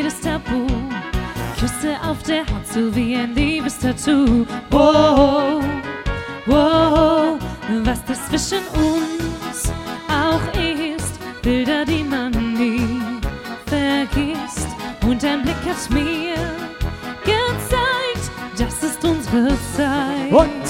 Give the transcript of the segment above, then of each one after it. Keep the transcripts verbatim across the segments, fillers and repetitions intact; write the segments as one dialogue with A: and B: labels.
A: jedes Tabu. Küsse auf der Haut, so wie ein Liebestattoo. Wow, wow, was das zwischen uns auch ist. Bilder, die man nie vergisst. Und ein Blick hat mir gezeigt, das ist unsere Zeit.
B: Und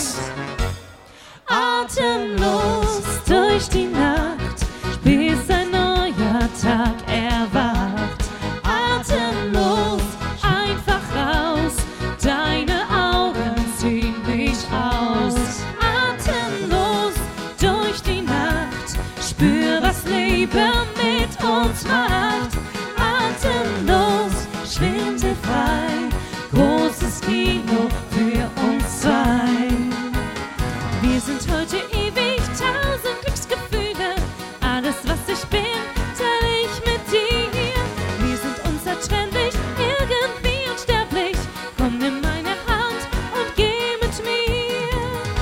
A: atemlos durch die Nacht, bis ein neuer Tag erwacht. Atemlos, einfach raus, deine Augen ziehen mich aus. Atemlos durch die Nacht, spür, was Leben mit uns macht. Atemlos, schwindelfrei, großes Kino für uns zwei. Wir sind heute ewig, tausend Glücksgefühle. Alles, was ich bin, teile ich mit dir. Wir sind unzertrennlich, irgendwie unsterblich. Komm, nimm meine Hand und geh mit mir.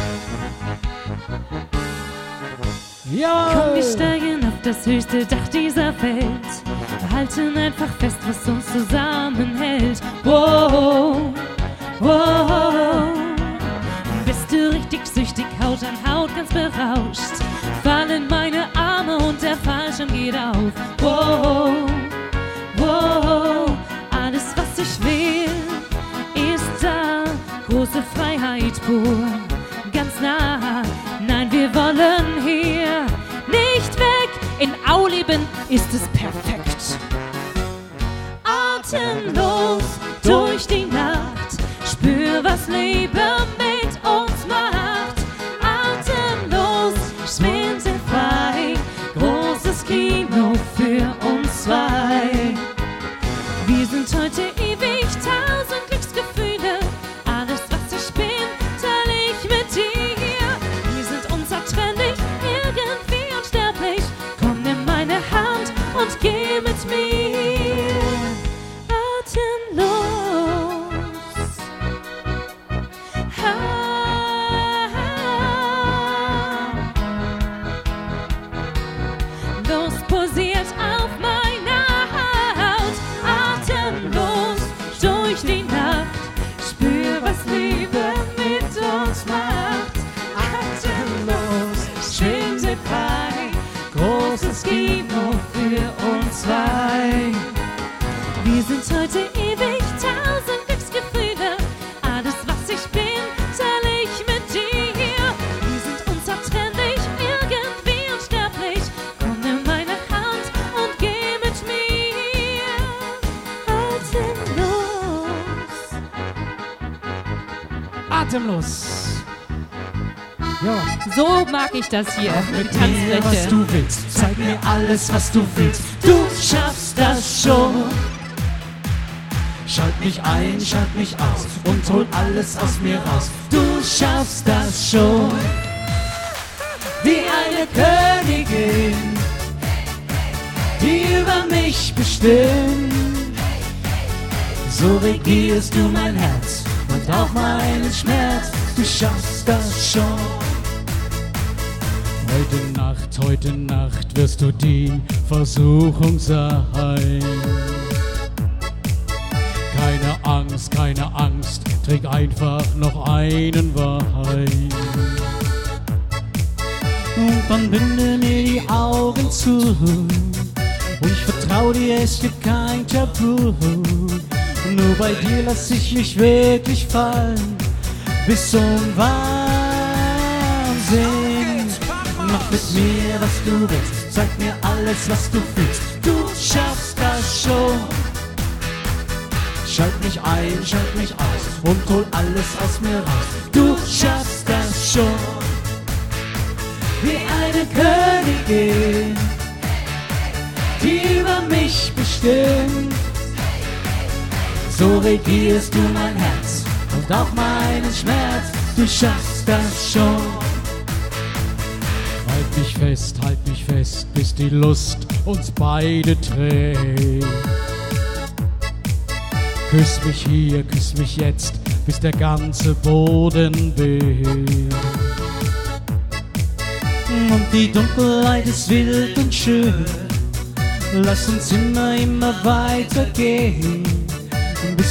B: ja,
A: Komm, wir steigen auf das höchste Dach dieser Welt. Wir halten einfach fest, was uns zusammenhält. Wow, wow. Bist du richtig süchtig, Haut an Haut, ganz berauscht. Fallen meine Arme und der Fallschirm geht auf. Wow, wow. Alles, was ich will, ist da. Große Freiheit pur, ganz nah. Nein, wir wollen hier nicht weg. In Auleben ist es perfekt. Atemlos durch die Nacht, spür, was Leben mit uns macht. Atemlos, schwindelfrei, großes Kino für uns zwei. Wir sind heute ewig, tausend Glücksgefühle. Alles, was ich bin, teile ich mit dir. Wir sind unzertrennlich, irgendwie unsterblich. Komm, nimm meine Hand und geh mit mir. Atemlos. Ah. Los posiert auf meiner Haut. Atemlos durch die Nacht. Spür, was Liebe mit uns macht. Atemlos, schwindelfrei, großes Kino für uns zwei. Wir sind heute ewig, tausend Glücksgefühle. Alles, was ich bin, teile ich mit dir. Wir sind unzertrennlich, irgendwie unsterblich. Komm, nimm meine Hand und geh mit mir. Atemlos.
B: atemlos. Ja.
A: So mag ich das hier,
B: Mit mir, was du willst, zeig mir alles, was du willst. Du schaffst das schon. Schalt mich ein, schalt mich aus und hol alles aus mir raus. Du schaffst das schon. Wie eine Königin, die über mich bestimmt. So regierst du mein Herz und auch meinen Schmerz. Du schaffst das schon. Heute Nacht, heute Nacht wirst du die Versuchung sein. Keine Angst, keine Angst, trink einfach noch einen Wein. Und dann binde mir die Augen zu und ich vertrau dir, es gibt kein Tabu. Nur bei dir lass ich mich wirklich fallen, bis zum Wahnsinn. Mach mit mir, was du willst, zeig mir alles, was du fühlst. Du schaffst das schon. Schalt mich ein, schalt mich aus und hol alles aus mir raus. Du schaffst das schon. Wie eine Königin, die über mich bestimmt. So regierst du mein Herz und auch meinen Schmerz. Du schaffst das schon. Halt mich fest, halt mich fest, bis die Lust uns beide trägt. Küss mich hier, küss mich jetzt, bis der ganze Boden bebt. Und die Dunkelheit ist wild und schön. Lass uns immer, immer weitergehen.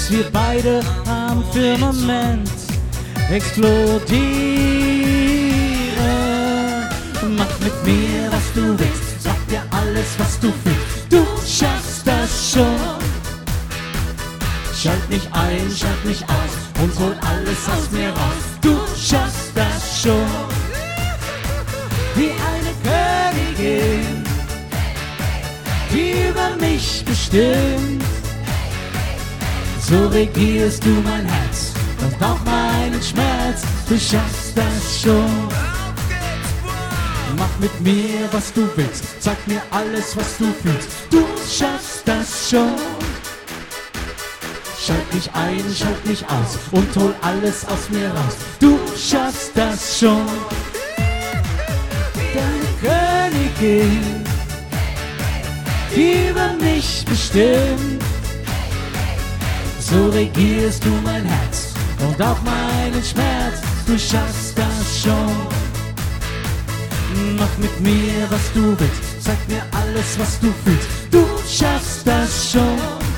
B: bis wir beide am Firmament explodieren. Mach mit mir, was du willst, sag dir alles, was du fühlst. Du schaffst das schon. Schalt mich ein, schalt mich aus und hol alles aus mir raus. Du schaffst das schon. Wie eine Königin, die über mich bestimmt. So regierst du mein Herz und auch meinen Schmerz. Du schaffst das schon. Mach mit mir, was du willst, sag mir alles, was du fühlst. Du schaffst das schon. Schalt mich ein, schalt mich aus und hol alles aus mir raus. Du schaffst das schon. Deine Königin, die über mich bestimmt. So regierst du mein Herz und auch meinen Schmerz. Du schaffst das schon. Mach mit mir, was du willst, sag mir alles, was du fühlst. Du schaffst das schon.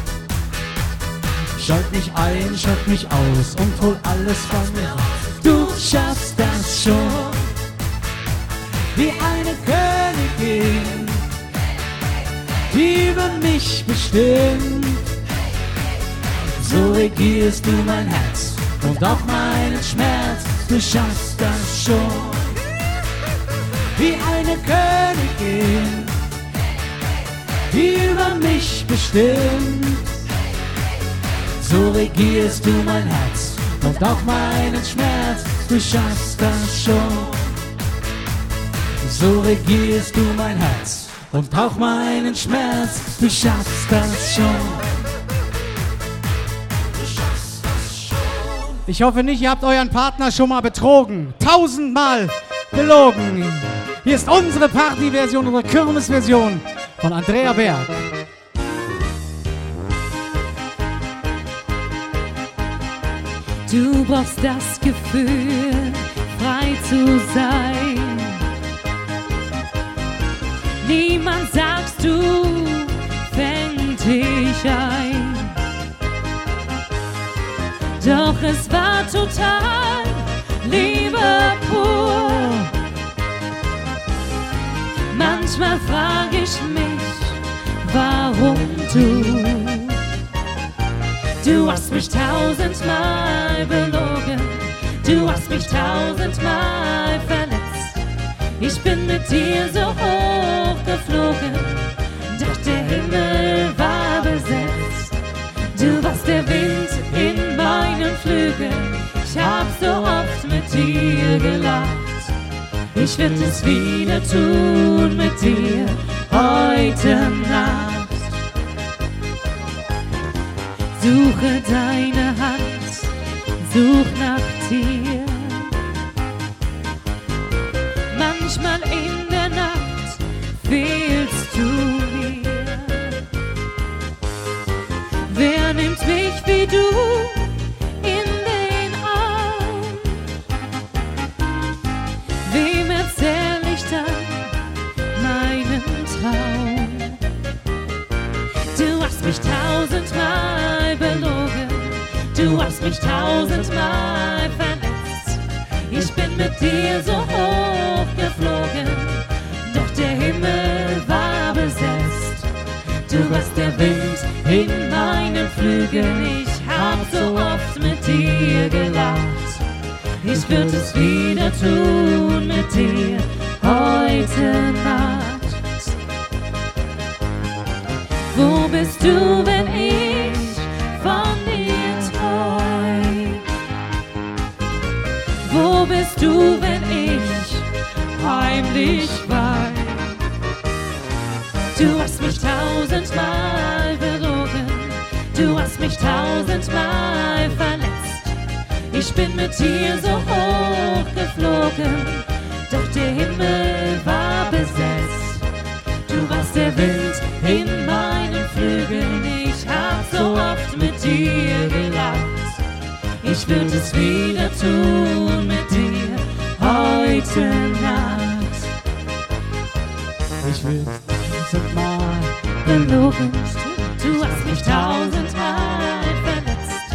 B: Schalt mich ein, schalt mich aus und hol alles von mir raus. Du schaffst das schon. Wie eine Königin, die über mich bestimmt. So regierst du mein Herz und auch meinen Schmerz. Du schaffst das schon. Wie eine Königin, die über mich bestimmt. So regierst du mein Herz und auch meinen Schmerz. Du schaffst das schon. So regierst du mein Herz und auch meinen Schmerz. Du schaffst das schon.
C: Ich hoffe nicht, ihr habt euren Partner schon mal betrogen. Tausendmal belogen. Hier ist unsere Partyversion, unsere Kirmesversion von Andrea Berg.
A: Du brauchst das Gefühl, frei zu sein. Niemand, sagst du, fängt dich ein. Doch es war total Liebe pur. Manchmal frag ich mich, warum du? Du hast mich tausendmal belogen, du hast mich tausendmal verletzt. Ich bin mit dir so hoch geflogen, doch der Himmel war besetzt. Du warst der Wind in meinen Flügeln, ich hab so oft mit dir gelacht. Ich werd es wieder tun mit dir heute Nacht. Suche deine Hand, such nach dir. Manchmal in der Nacht fehlst du mir. Wer nimmt mich wie du in den Arm? Wem erzähl ich dann meinen Traum? Du hast mich tausendmal belogen, du hast mich tausendmal verletzt. Ich bin mit dir so hoch geflogen, doch der Himmel war besetzt. Du warst der Wind in meinen Flügeln, ich hab so oft mit dir gelacht. Ich würd es wieder tun mit dir heute Nacht. Wo bist du, wenn ich von dir träum? Wo bist du, wenn ich heimlich wein? Du hast mich tausendmal belogen, du hast mich tausendmal verletzt. Ich bin mit dir so hoch geflogen, doch der Himmel war besetzt. Du warst der Wind in meinen Flügeln, ich hab so oft mit dir gelacht. Ich würd es wieder tun mit dir heute Nacht.
C: Ich will tausendmal
A: belogen, du hast mich tausendmal verletzt.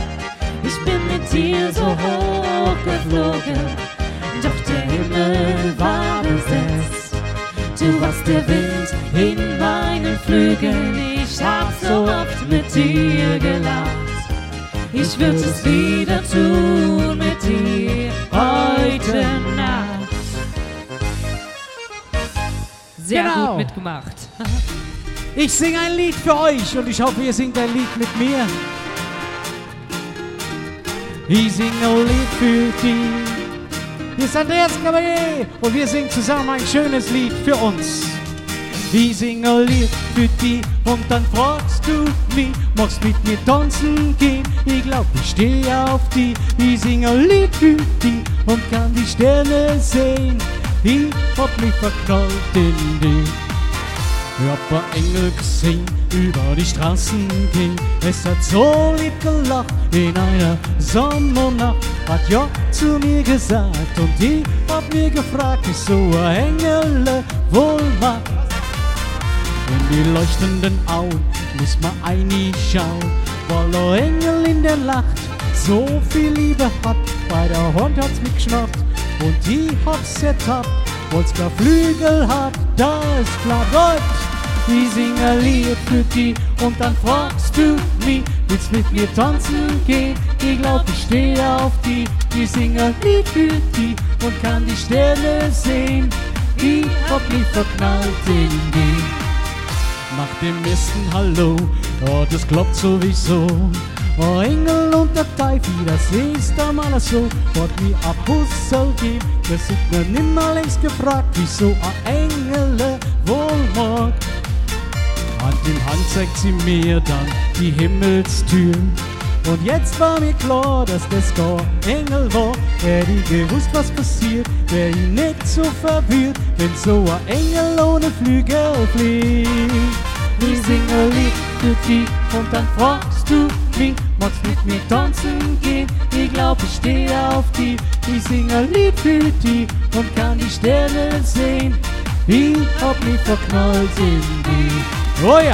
A: dir so hoch geflogen, doch der Himmel war besetzt. Du warst der Wind in meinen Flügeln, ich hab so oft mit dir gelacht. Ich würde es wieder tun mit dir heute Nacht. Sehr
C: Genau.
A: gut mitgemacht.
C: Ich singe ein Lied für euch und ich hoffe, ihr singt ein Lied mit mir. Ich singe ein Lied für dich. Hier ist Andreas Cavalier und wir singen zusammen ein schönes Lied für uns. Ich singe ein Lied für dich und dann fragst du mich, magst mit mir tanzen gehen? Ich glaub, ich stehe auf dich. Ich singe ein Lied für dich und kann die Sterne sehen. Ich hab mich verknallt in dich. Ich hab ein Engel gesehen, über die Straßen ging. Es hat so lieb gelacht in einer Sommernacht. Hat ja zu mir gesagt und ich hab mir gefragt, wie so ein Engel wohl macht. In die leuchtenden Augen muss man reinschauen, weil der Engel in der Nacht so viel Liebe hat. Bei der Hand hat's mich geschnappt und ich hab's ertappt, weil's gar Flügel hat, da ist klar Gott. Ich singe ein Lied für dich und dann fragst du mich, willst mit mir tanzen gehen? Ich glaub, ich stehe auf dich. Ich singe ein Lied für dich und kann die Sterne sehen. Ich hab mich verknallt in dich. Nach dem ersten Hallo, oh, das klappt sowieso. Oh, Engel und der Teufel, das ist einmal so. Hat mir ein Puzzle gegeben, das hat mir nimmer längst gefragt, wieso ein Engel wohl mag. Hand in Hand zeigt sie mir dann die Himmelstür. Und jetzt war mir klar, dass das gar Engel war. Hätte ich gewusst, was passiert, wär ich nicht so verwirrt, wenn so ein Engel ohne Flügel fliegt. Ich singe ein Lied für dich und dann fragst du mich, magst mit mir tanzen gehen? Ich glaub, ich stehe auf dich. Ich singe ein Lied für dich und kann die Sterne sehen. Ich hab mich verknallt in dich. Oh ja!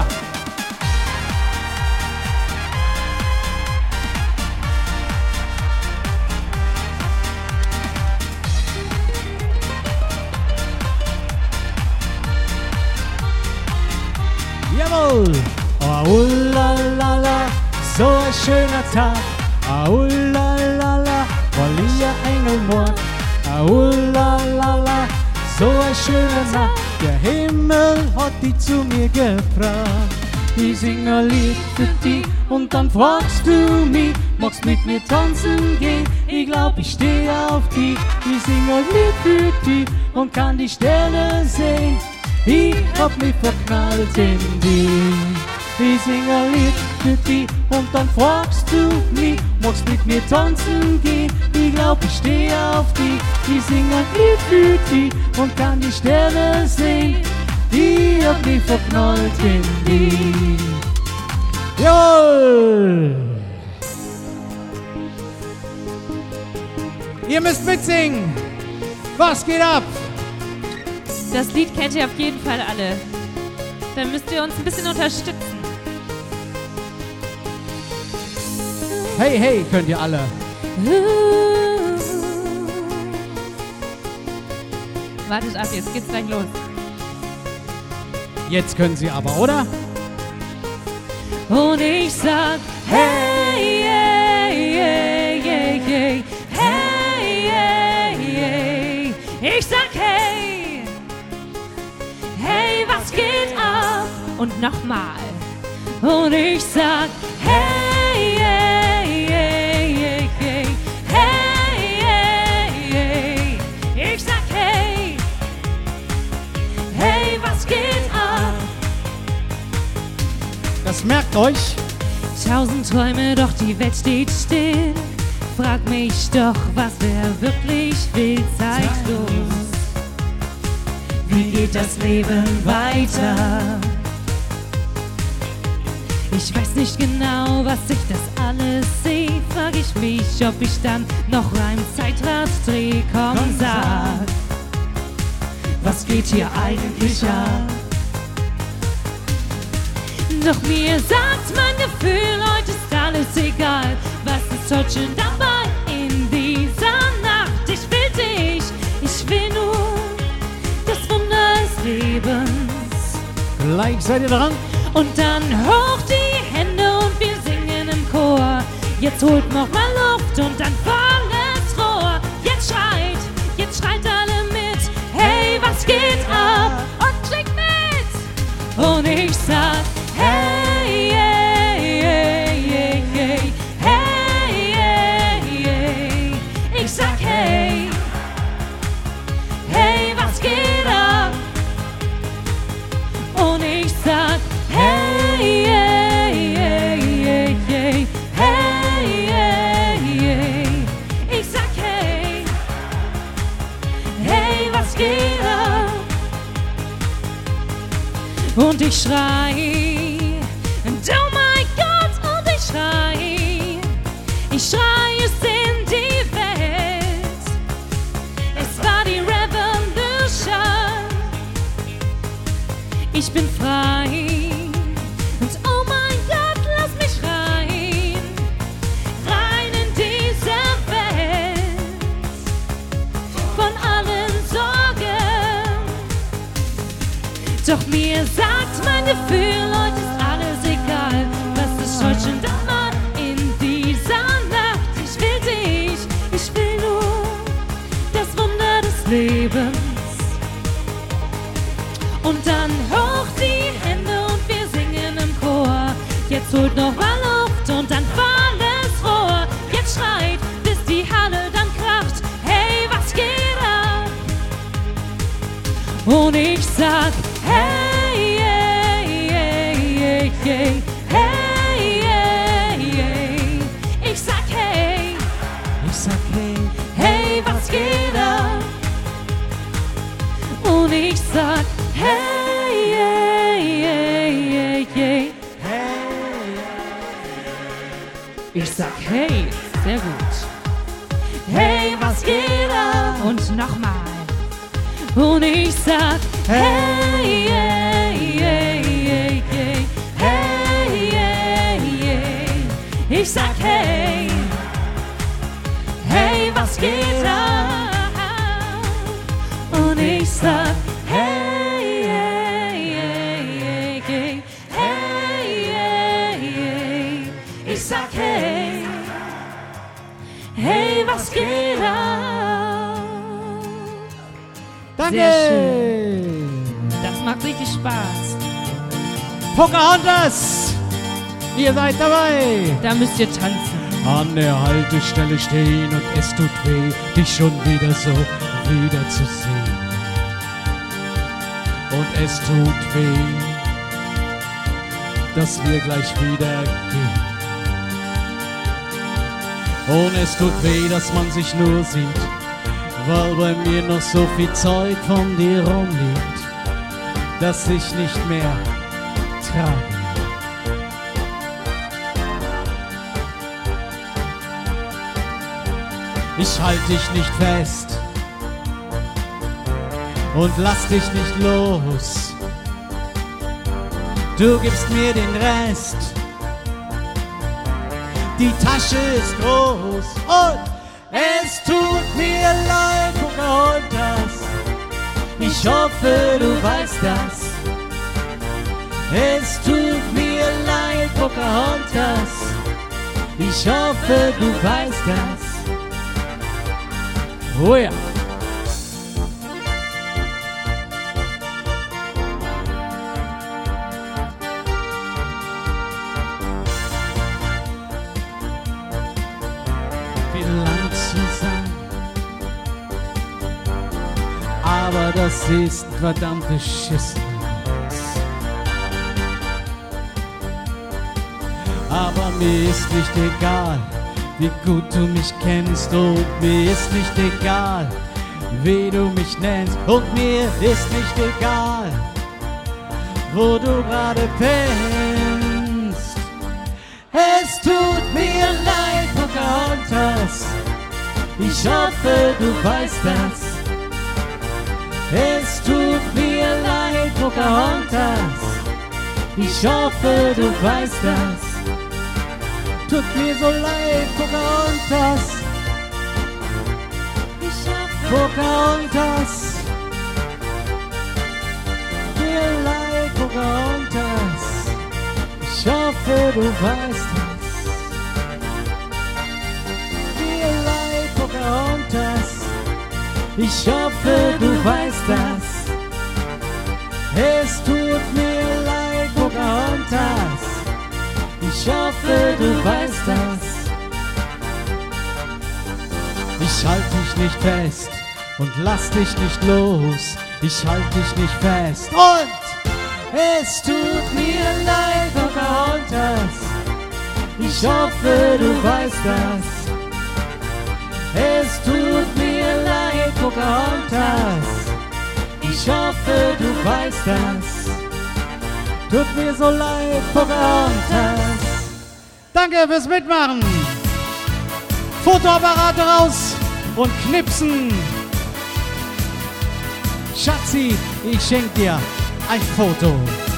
C: Jawohl! Oh la la la, so ein schöner Tag. Oh la la la, weil ich ein Engel mag. Oh la la la, so ein schöner Tag. Der Himmel hat dich zu mir gebracht. Ich singe ein Lied für dich und dann fragst du mich, magst mit mir tanzen gehen? Ich glaub, ich stehe auf dich. Ich singe ein Lied für dich und kann die Sterne sehen. Ich hab mich verknallt in dich. Ich singe ein Lied für dich und dann fragst du mich, magst mit mir tanzen gehen? Ich glaub, ich stehe auf dich. Ich singe ein Lied für dich und kann die Sterne sehen. Ich hab mich verknallt in dich. Jawohl! Ihr müsst mitsingen. Was geht ab?
A: Das Lied kennt ihr auf jeden Fall alle. Dann müsst ihr uns ein bisschen unterstützen.
C: Hey, hey, könnt ihr alle.
A: Wartet ab, jetzt geht's gleich los.
C: Jetzt können sie aber, oder?
A: Und ich sag, hey, hey, hey, hey, hey, hey, hey, hey. Ich sag, hey, hey, was geht ab? Und nochmal. Und ich sag, hey, hey, hey, hey, hey, hey, hey, hey. Ich sag, hey, hey, was geht ab?
C: Das merkt euch.
A: Tausend Träume, doch die Welt steht still. Frag mich doch, was wer wirklich will, zeig uns. Wie geht das Leben weiter? Ich weiß nicht genau, was ich das alles sehe. Frag ich mich, ob ich dann noch ein Zeitrad dreh. Komm, sag, was geht hier eigentlich ab? Doch mir sagt mein Gefühl, heute ist alles egal. Was ist heute schon dabei?
C: Mike, seid ihr dran?
A: Und dann hoch die Hände und wir singen im Chor. Jetzt holt noch mal Luft und dann volles Rohr. Jetzt schreit, jetzt schreit alle mit. Hey, was geht ab? Und klickt mit. Und ich sag, hey, hey, hey, hey, hey, hey, hey, hey. Ich sag, hey, hey, was geht ab? Und ich sag, hey, hey, hey, hey, hey, hey, hey, hey. Ich sag, hey, hey, was geht ab? Und ich schrei, und oh mein Gott, und ich schrei, ich schrei es in die Welt. Es war die Revolution. Ich bin frei und oh mein Gott, lass mich rein, rein in diese Welt von allen Sorgen. Doch mir sagt mein Gefühl, heute ist alles egal, was ist heute schon da in dieser Nacht. Ich will dich, ich will nur das Wunder des Lebens. Und dann hoch die Hände und wir singen im Chor. Jetzt holt noch mal Luft und dann volles Rohr. Jetzt schreit, bis die Halle dann kracht. Hey, was geht ab? Und ich sag, hey, hey, hey, hey, hey, hey, hey. Ich sag, hey,
C: Ich sag hey,
A: hey, was geht ab? Und ich sag, hey, hey, hey, hey, hey. Ich sag, hey, sehr gut. Hey, was geht ab? Und nochmal. Und ich sag, hey, hey, hey, hey, hey, hey, hey, hey. Ich sag, hey, hey, was geht ab? Und ich sag, hey, hey, hey, hey, hey, hey, hey. Ich sag, hey, hey, was geht ab?
C: danke!
A: Sehr schön. Das macht richtig Spaß.
C: Pocahontas! Ihr seid dabei!
A: Da müsst ihr tanzen.
C: An der Haltestelle stehen und es tut weh, dich schon wieder so wiederzusehen. Und es tut weh, dass wir gleich wieder gehen. Und es tut weh, dass man sich nur sieht, weil bei mir noch so viel Zeug von dir rumliegt, das ich nicht mehr trage. Ich halt dich nicht fest und lass dich nicht los. Du gibst mir den Rest. Die Tasche ist groß und es tut mir leid, Pocahontas. Ich hoffe, du weißt das. Es tut mir leid, Pocahontas. Ich hoffe, du weißt das. Oh ja. Lang zusammen, aber das ist ein verdammt beschissen. Aber mir ist nicht egal, wie gut du mich kennst, und mir ist nicht egal, wie du mich nennst, und mir ist nicht egal, wo du gerade pennst. Es tut mir leid, Pocahontas, ich hoffe, du weißt das. Es tut mir leid, Pocahontas, ich hoffe, du weißt das. Tut mir so leid, Pocahontas. Ich hoffe, Pocahontas. Mir leid, Pocahontas. hoffe, du weißt mir leid, Pocahontas. Ich hoffe, du weißt das. Es tut mir leid, Pocahontas. Ich hoffe, du weißt das. Ich halt dich nicht fest und lass dich nicht los. Ich halt dich nicht fest und es tut mir leid, Pocahontas. Ich hoffe, du weißt das. Es tut mir leid, Pocahontas. Ich hoffe, du weißt das. Tut mir so leid, Pocahontas. Danke fürs Mitmachen. Fotoapparate raus und knipsen. Schatzi, ich schenk dir ein Foto.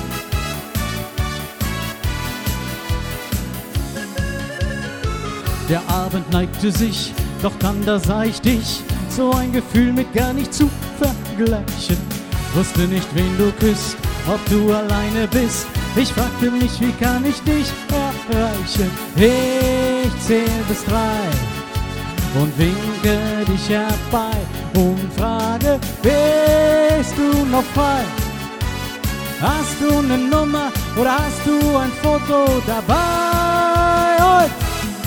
C: Der Abend neigte sich, doch dann da sah ich dich. So ein Gefühl mit gar nicht zu vergleichen. Wusste nicht, wen du küsst, ob du alleine bist. Ich fragte mich, wie kann ich dich erreichen? Ich zähl bis drei und winke dich herbei und frage, bist du noch frei? Hast du eine Nummer oder hast du ein Foto dabei? Und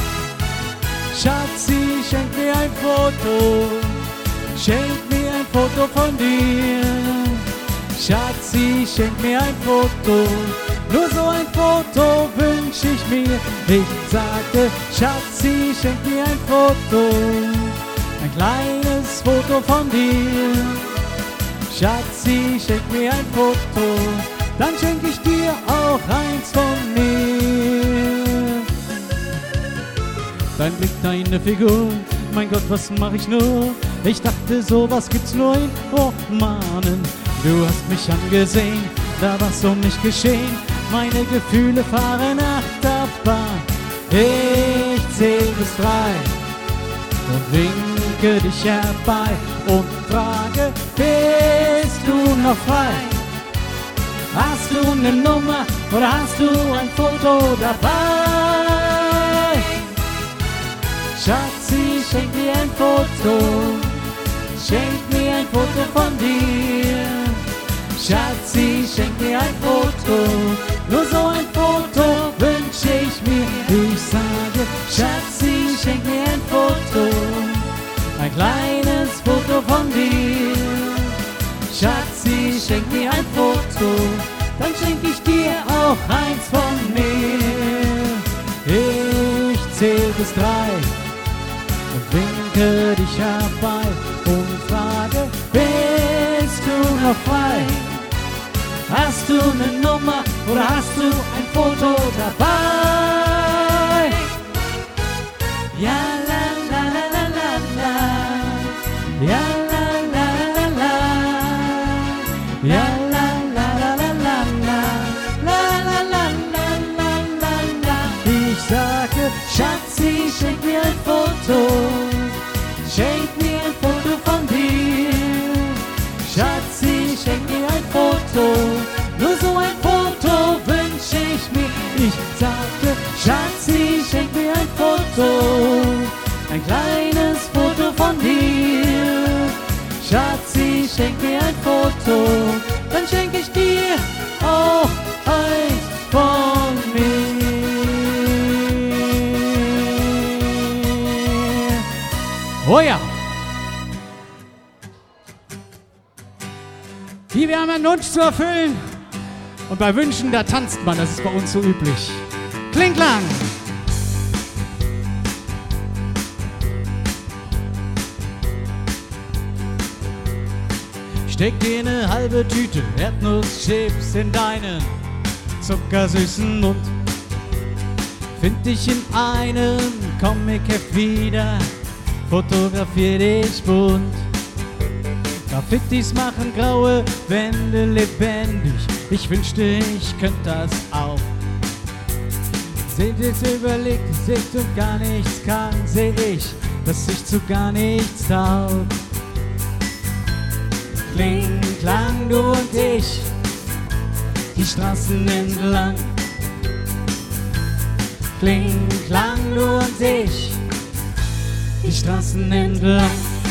C: Schatzi, schenk mir ein Foto, schenk mir ein Foto von dir. Schatzi, schenk mir ein Foto, nur so ein Foto wünsch ich mir. Ich sagte, Schatzi, schenk mir ein Foto, ein kleines Foto von dir. Schatzi, schenk mir ein Foto, dann schenk ich dir auch eins von mir. Dein Blick, deine Figur, mein Gott, was mach ich nur? Ich dachte, sowas gibt's nur in Romanen. Du hast mich angesehen, da war's um mich geschehen. Meine Gefühle fahren Achterbahn. Ich zähl bis drei und winke dich herbei und frage, bist du noch frei? Hast du eine Nummer oder hast du ein Foto dabei? Schatzi, schenk mir ein Foto, schenk mir ein Foto von dir. Schatzi, schenk mir ein Foto, nur so ein Foto wünsch ich mir. Ich sage, Schatzi, schenk mir ein Foto, ein kleines Foto von dir. Schatzi, schenk mir ein Foto, dann schenk ich dir auch eins von mir. Ich zähl bis drei und winke dich herbei und frage, bist du noch frei? Hast du eine Nummer oder hast du ein Foto dabei? Ja, la, la, la, la, la, la. Ja, la, la, la, la, la. Ja, la, la, la, la, la, la. La, la, la, la, la, la, la. Ich sage, Schatzi, schenk mir ein Foto, schenk mir ein Foto von dir. Schatzi, schenk mir ein Foto, nur so ein Foto wünsch ich mir. Ich sagte, Schatzi, schenk mir ein Foto, ein kleines Foto von dir. Schatzi, schenk mir ein Foto, dann schenk ich dir auch eins von mir. Oh ja! Hier, wir haben einen Wunsch zu erfüllen. Und bei Wünschen, da tanzt man, das ist bei uns so üblich. Kling klang! Steck dir eine halbe Tüte Erdnusschips in deinen zuckersüßen Mund. Find dich in einem Comic-Heft wieder, fotografier dich bunt. Graffitis machen graue Wände lebendig. Ich wünschte, ich könnte das auch. Seht jetzt überlegt, sitzt und gar nichts kann, seh ich, dass ich zu gar nichts taug. Kling, klang, du und ich, die Straßen entlang. Kling, klang, du und ich, die Straßen entlang.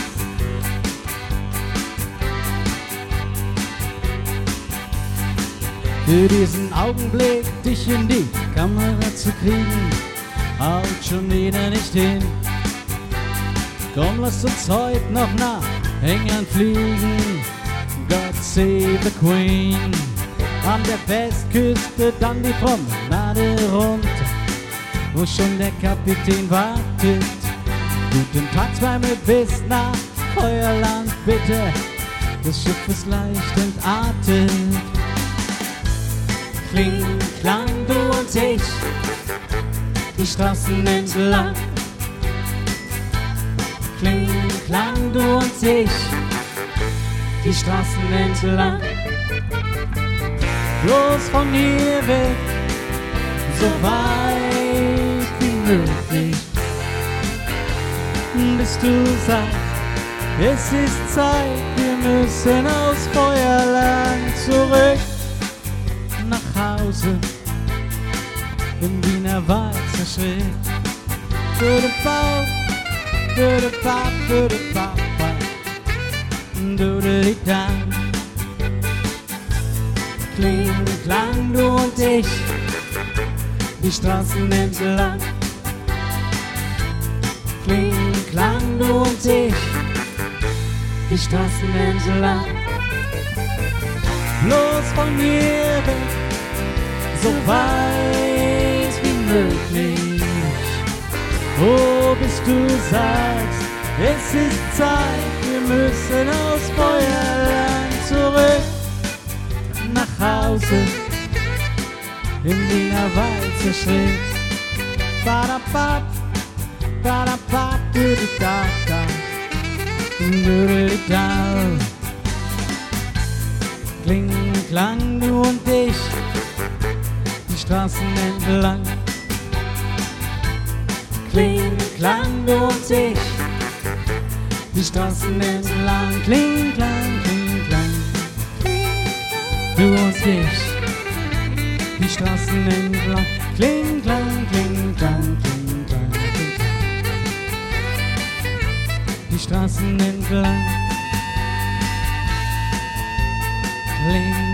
C: Für diesen Augenblick, dich in die Kamera zu kriegen, haut schon wieder nicht hin. Komm, lass uns heute noch nach England fliegen. God save the Queen. An der Westküste dann die Promenade runter, wo schon der Kapitän wartet. Guten Tag, zweimal bis nach Feuerland, bitte. Das Schiff ist leicht entartet. Kling, klang, du und ich, die Straßen entlang. Kling, klang, du und ich, die Straßen entlang. Bloß von hier weg, so weit wie möglich, bis du sagst, es ist Zeit, wir müssen aus Feuerland zurück nach Hause, im Wiener Wald zerschritt. Für den Bauch, für den Bauch, für den Bauch, du die Tag. Kling, klang, du und ich, die Straßen entlang. Kling, klang, du und ich, die Straßen entlang. Bloß von hier weg, so weit wie möglich. Oh, bis du sagst, es ist Zeit, wir müssen aus Feuerland zurück nach Hause, im Wiener Wald zerschritt. Badabab, badabab, dudidada, dudidida. Kling, klang, du und ich, die Straßen entlang. Kling, klang, du und ich, die Straßen entlang. Kling, klang, kling, klang, du und ich, die Straßen entlang. Kling, klang, kling, klang, kling, klang, kling, die Straßen entlang. Kling.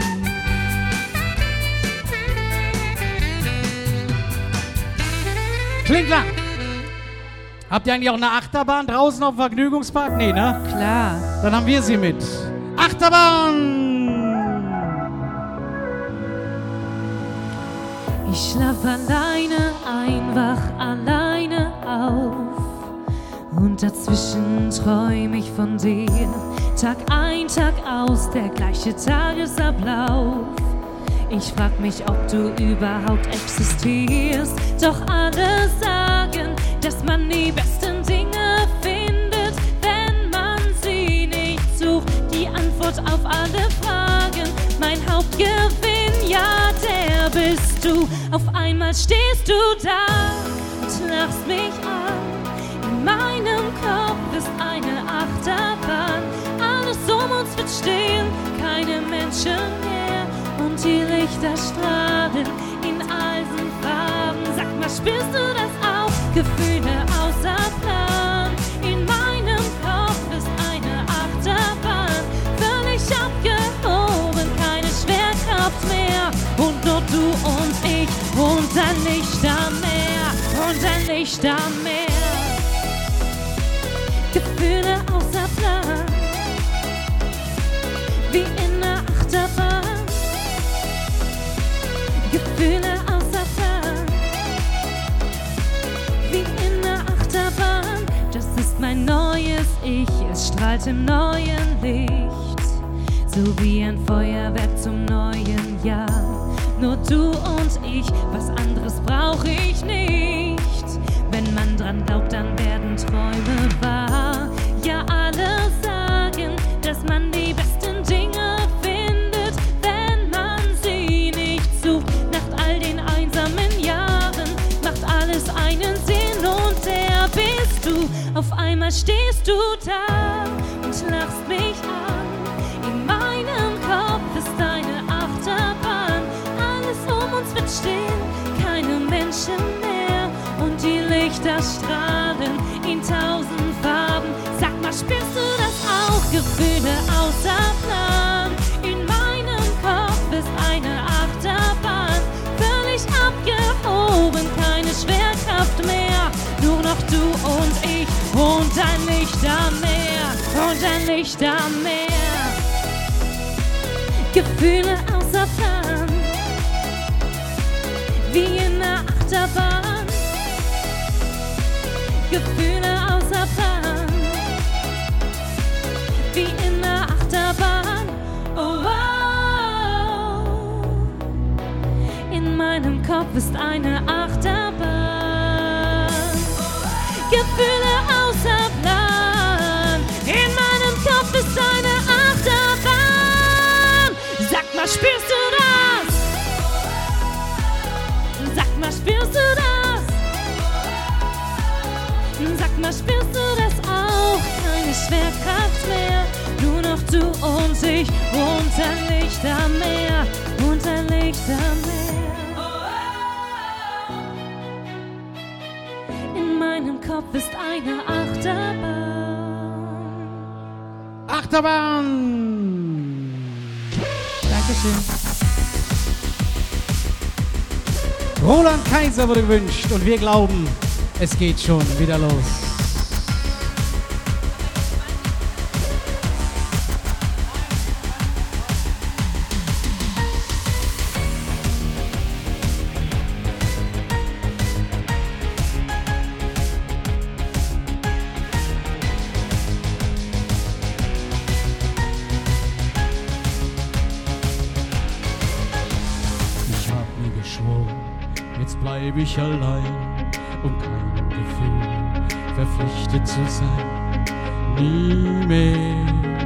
C: Kling, klang. Habt ihr eigentlich auch eine Achterbahn draußen auf dem Vergnügungspark? Nee, ne?
A: Klar.
C: Dann haben wir sie mit. Achterbahn!
A: Ich schlaf alleine ein, wach alleine auf. Und dazwischen träum ich von dir. Tag ein, Tag aus, der gleiche Tagesablauf. Ich frag mich, ob du überhaupt existierst. Doch alle sagen, dass man die besten Dinge findet, wenn man sie nicht sucht. Die Antwort auf alle Fragen, mein Hauptgewinn, ja, der bist du. Auf einmal stehst du da und lachst mich an. In meinem Kopf ist eine Achterbahn. Alles um uns wird still, keine Menschen mehr. Und die Lichter strahlen in Eisenfarben. Sag mal, spürst du das auch? Gefühle außer Plan. In meinem Kopf ist eine Achterbahn. Völlig abgehoben, keine Schwerkraft mehr. Und nur du und ich und ein Lichtermeer. Und ein Lichtermeer. Gefühle außer Plan. Wie in einer Achterbahn. Gefühle außer Plan, wie in einer Achterbahn. Das ist mein neues Ich, es strahlt im neuen Licht, so wie ein Feuerwerk zum neuen Jahr. Nur du und ich, was anderes brauch ich nicht. Wenn man dran glaubt, dann werden Träume wahr. Ja, alle sagen, dass man die besten Dinge findet, wenn man sie nicht sucht. Nach all den einsamen Jahren macht alles einen Sinn und der bist du. Auf einmal stehst du da und lachst mich an. In meinem Kopf ist deine Achterbahn. Alles um uns wird still, keine Menschen mehr. Lichter strahlen in tausend Farben. Sag mal, spürst du das auch? Gefühle außer Plan. In meinem Kopf ist eine Achterbahn, völlig abgehoben, keine Schwerkraft mehr. Nur noch du und ich und ein Lichtermeer, und ein Lichtermeer. Gefühle außer Plan, wie in einer Achterbahn. Gefühle außer Plan, wie in einer Achterbahn. Oh, oh. In meinem Kopf ist eine Achterbahn. Gefühle außer Plan, in meinem Kopf ist eine Achterbahn. Sag mal, spürst du das? Sag mal, spürst du das? Sag mal, spürst du das auch? Keine Schwerkraft mehr, nur noch du und ich und ein Lichtermeer, und ein Lichtermeer. In meinem Kopf ist eine Achterbahn.
C: Achterbahn! Dankeschön. Roland Kaiser wurde gewünscht und wir glauben, es geht schon wieder los.
B: Ich hab mir geschworen, jetzt bleib ich allein, um keinem Gefühl verpflichtet zu sein. Nie mehr.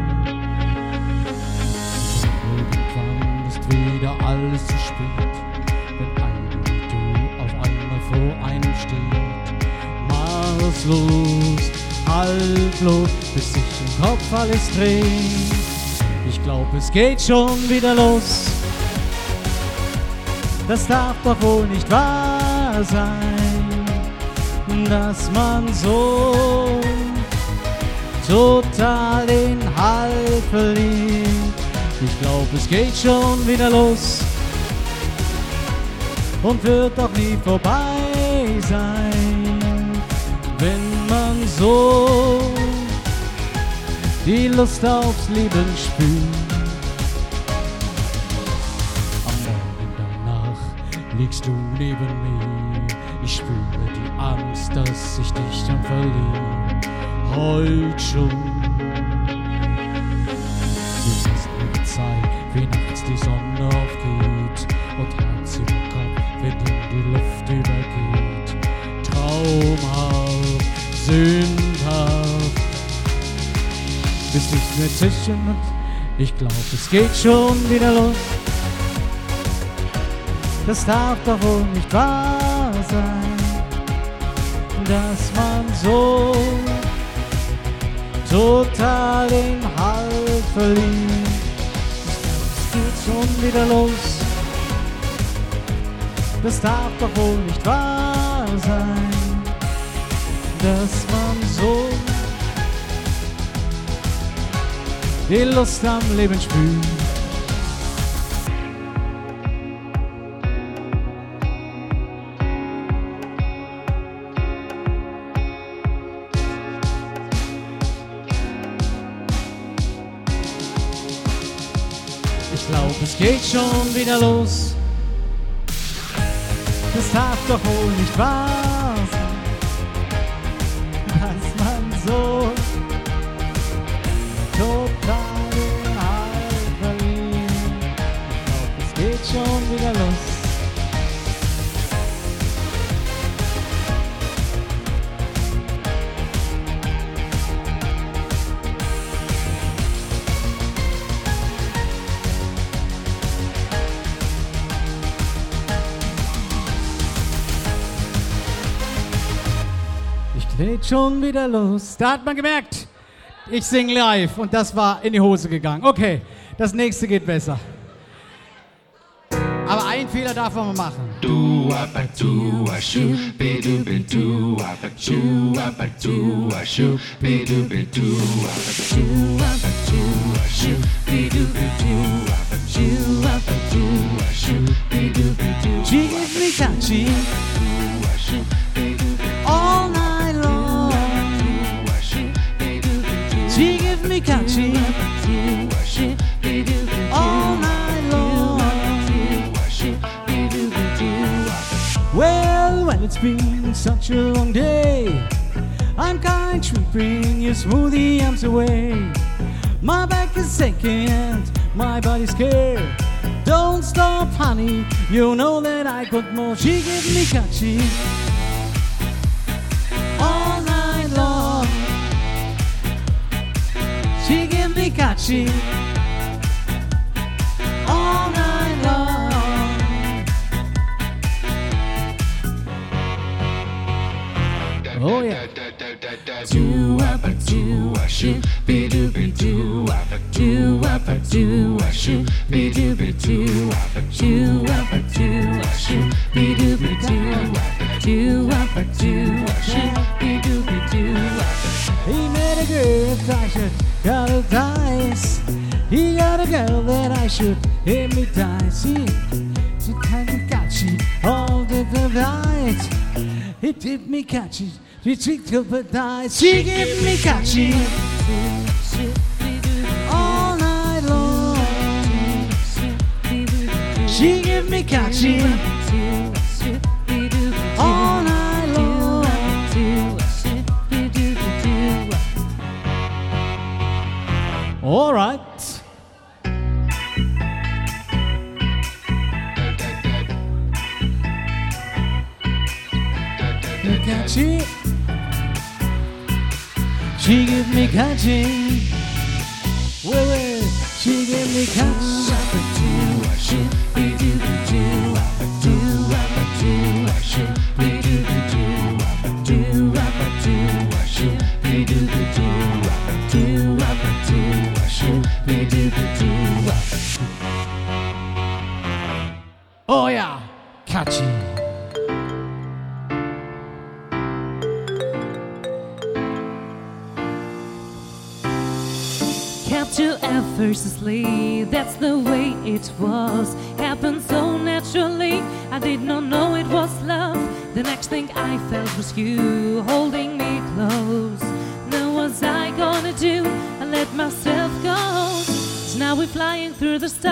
B: Irgendwann ist wieder alles zu spät, wenn einer wie du auf einmal vor einem steht. Maßlos, haltlos, bis sich im Kopf alles dreht.
C: Ich glaub, es geht schon wieder los. Das darf doch wohl nicht wahr sein, dass man so total den Halt verliert. Ich glaub, es geht schon wieder los und wird doch nie vorbei sein, wenn man so die Lust aufs Leben spürt.
B: Liegst du neben mir, ich spüre die Angst, dass ich dich dann verliere. Heut schon. Wir wissen die Zeit, wie nachts die Sonne aufgeht und Herz im Kopf, wenn in die Luft übergeht. Traumhaft, sündhaft,
C: Bist nicht mehr zwischen uns. Ich glaub, es geht schon wieder los. Das darf doch wohl nicht wahr sein, dass man so total den Halt verliert. Es geht schon wieder los. Das darf doch wohl nicht wahr sein, dass man so die Lust am Leben spürt. Ich glaub, es geht schon wieder los. Das darf doch wohl nicht wahr sein, dass man so total den Halt verliert. Ich glaub, es geht schon wieder los. Geht schon wieder los. Da hat man gemerkt, ich singe live und das war in die Hose gegangen. Okay, das nächste geht besser. Aber einen Fehler darf man mal machen.
D: Du aber du schu, be du be du aber
B: shoo up a doo a shoo be doo be doo up a shoo up a doo a shoo be doo be doo up a shoo up a doo a shoo be doo be doo.
C: She gives me catchy all night long. She gives me catchy all night long. Well, when it's been such a long day, I'm kind sweeping your smoothie arms away. My back is aching and my body's scared. Don't stop, honey, you know that I got more. She gives me catchy all night long. She gives me catchy all night long. Oh yeah.
B: Do up a do a shoo be doo be doo up a do up a do a shoo be doo be doo up a do up a do a shoo be doo be doo do up a do a shoo be doo be doo.
C: He met a girl that I should hypnotize. He got a girl that I should hypnotize. She, she kinda catchy all the night. It did me catchy. She tricked up her eyes. She gave me catchy all night long. She gave me catchy all night long. All right. Catchy. She give me catchy. Wait, wait. She give me catchy. Oh yeah, catchy.
A: Kept you effortlessly, that's the way it was. Happened so naturally, I did not know it was love. The next thing I felt was you holding me close. Now what was I gonna do? I let myself go. So now we're flying through the stars.